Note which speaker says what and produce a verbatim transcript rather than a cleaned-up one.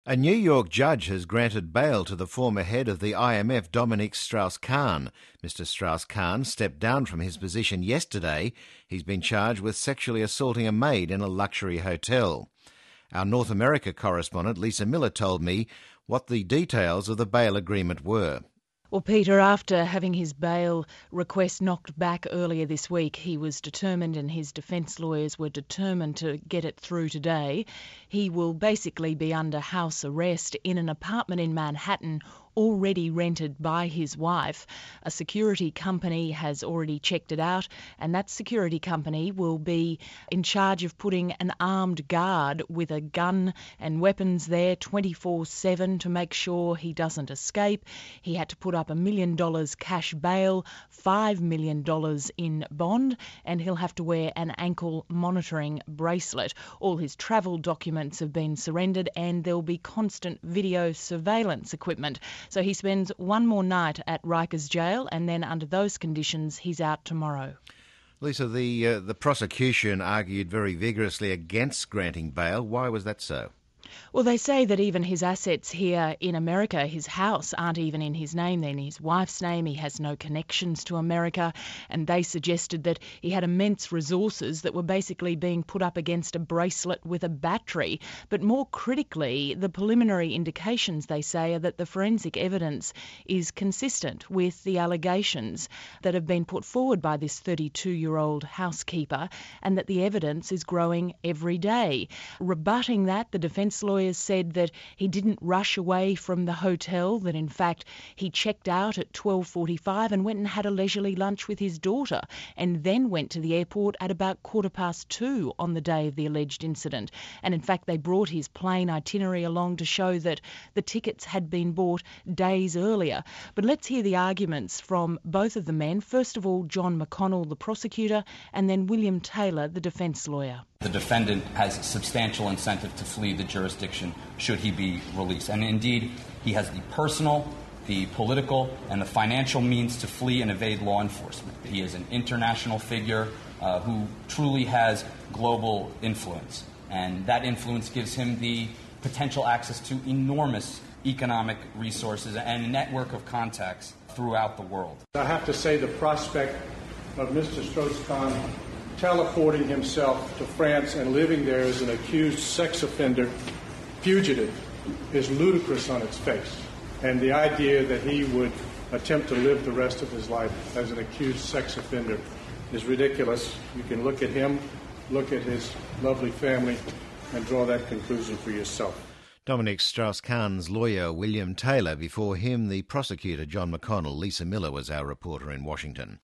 Speaker 1: A New York judge has granted bail to the former head of the I M F, Dominique Strauss-Kahn. Mister Strauss-Kahn stepped down from his position yesterday. He's been charged with sexually assaulting a maid in a luxury hotel. Our North America correspondent, Lisa Miller, told me what the details of the bail agreement were.
Speaker 2: Well, Peter, after having his bail request knocked back earlier this week, he was determined, and his defence lawyers were determined to get it through today. He will basically be under house arrest in an apartment in Manhattan already rented by his wife. A security company has already checked it out, and that security company will be in charge of putting an armed guard with a gun and weapons there twenty-four seven to make sure he doesn't escape. He had to put up a million dollars cash bail, five million dollars in bond, and he'll have to wear an ankle monitoring bracelet. All his travel documents have been surrendered, and there'll be constant video surveillance equipment. So he spends one more night at Rikers Jail, and then under those conditions, he's out tomorrow.
Speaker 1: Lisa, the uh, the prosecution argued very vigorously against granting bail. Why was that so?
Speaker 2: Well, they say that even his assets here in America, his house, aren't even in his name. They're in his wife's name. He has no connections to America. And they suggested that he had immense resources that were basically being put up against a bracelet with a battery. But more critically, the preliminary indications, they say, are that the forensic evidence is consistent with the allegations that have been put forward by this thirty-two-year-old housekeeper, and that the evidence is growing every day. Rebutting that, the defence lawyers said that he didn't rush away from the hotel, that in fact he checked out at twelve forty-five and went and had a leisurely lunch with his daughter, and then went to the airport at about quarter past two on the day of the alleged incident. And in fact they brought his plane itinerary along to show that the tickets had been bought days earlier. But let's hear the arguments from both of the men. First of all, John McConnell, the prosecutor, and then William Taylor, the defence lawyer.
Speaker 3: The defendant has substantial incentive to flee the jurisdiction should he be released. And indeed, he has the personal, the political, and the financial means to flee and evade law enforcement. He is an international figure uh, who truly has global influence. And that influence gives him the potential access to enormous economic resources and a network of contacts throughout the world.
Speaker 4: I have to say the prospect of Mister Strauss-Kahn teleporting himself to France and living there as an accused sex offender fugitive is ludicrous on its face. And the idea that he would attempt to live the rest of his life as an accused sex offender is ridiculous. You can look at him, look at his lovely family, and draw that conclusion for yourself.
Speaker 1: Dominique Strauss-Kahn's lawyer, William Taylor. Before him, the prosecutor, John McConnell. Lisa Miller was our reporter in Washington.